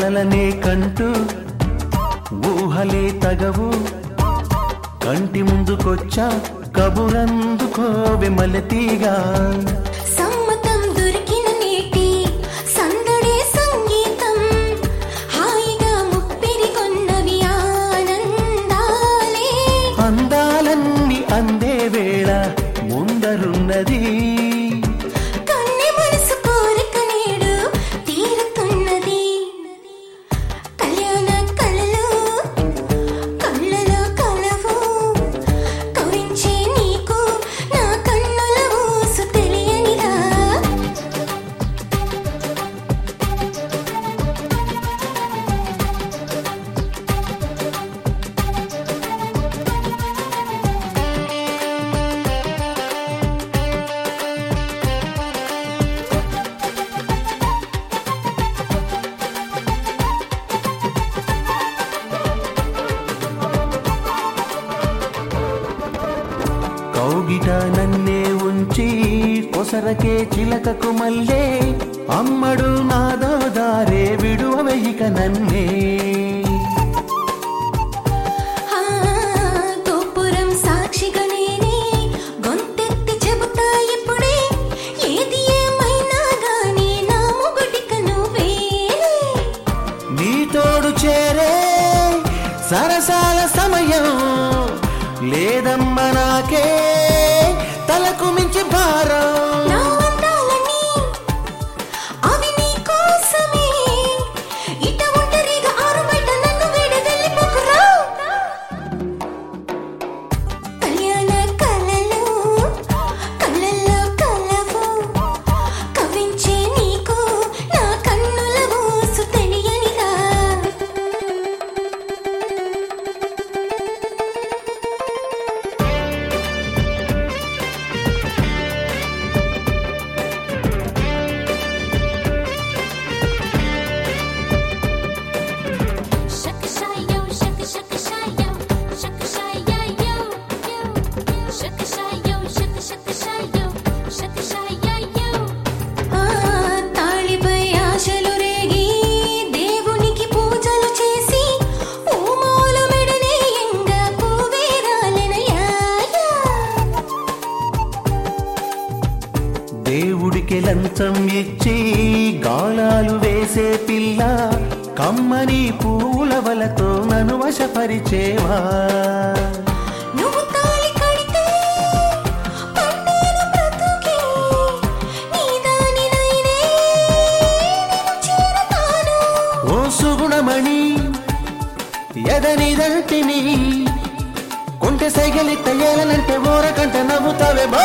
కలలనే కంటూ ఊహలే తగవు కంటి ముందుకొచ్చా కబురందుకోవె మల్లెతీగా సమ్మతం దొరికిన నేటి సందడే సంగీతం హాయిగా ముప్పిరి కొన్నవి ఆనందాలే అందాలన్నీ అందే వేళ ముందరున్నది కన్నె మనసు కోరిక నేడు తీరుతున్నది కళ్యాణ కళలు కళ్ళలో కలవు కవించే నీకు నా కన్నుల ఊసు తెలియనిదా కౌగిట నన్నే ఉంచి కొసరకే చిలకకు మల్లే అమ్మడు నాదో దారే విడువవెయిక నన్నే గోపురం సాక్షిగా నేనే గొంతెత్తి చెబుతా ఇప్పుడే ఏది ఏమైనా గానీ నా మొగుడిక నువ్వేలే నీ తోడు చేరే సరసాల సమయం లేదమ్మ నాకే తలకు మించి భారం నా అందాలని అవి నీ కోసమే ఇట ఒంటరిగా ఆరు బయట నన్ను వీడి వెళ్ళిపోకురా కళ్యాణ కళలు కళ్ళల్లో కలవు కవించే నీకు నా కన్నుల ఊసు తెలియనిదా Shakashayo, shakashayo, shakashayo, shakashayo, shakashayo, shakashayo. తాళిపై ఆశలు రేగి దేవునికి పూజలు చేసి పూమాల మెడనే ఎంగా పూవేరాలెనయ్యా దేవుడికి లంచం ఇచ్చి గాలాలు వేసే పిల్ల కమ్మని పూలవలతో నన్ను వశపరిచేవా నువ్వు తాళి కడితే పండేను బ్రతుకే నీదానినైనే నేను చేరతాను ఓ సుగుణమణి ఎదనిదంటిని కొంటె సైగలి తయ్యాలంటే ఓరకంట నవ్వుతావే బా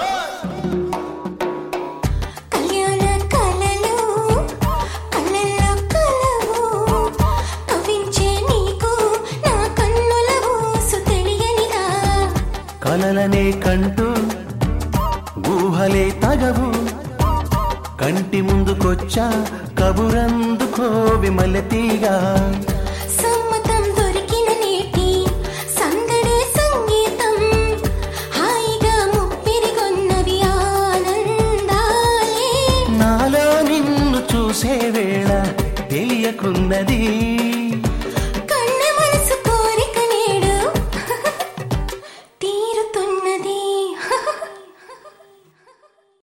కళ్యాణ కళలు కళ్ళల్లో కలవు కవించే నీకు నా కన్నుల ఊసు తెలియనిదా కలలనే కంటూ ఊహలే తగవు కంటి ముందుకొచ్చా కబురందుకోవి మల్లెతీగా సమ్మతం దొరికిన నేటి సందడే సంగీతం హాయిగా ముప్పిరి కొన్నవి ఆనందాలే నాలో నిన్ను చూసే వేళ తెలియకున్నది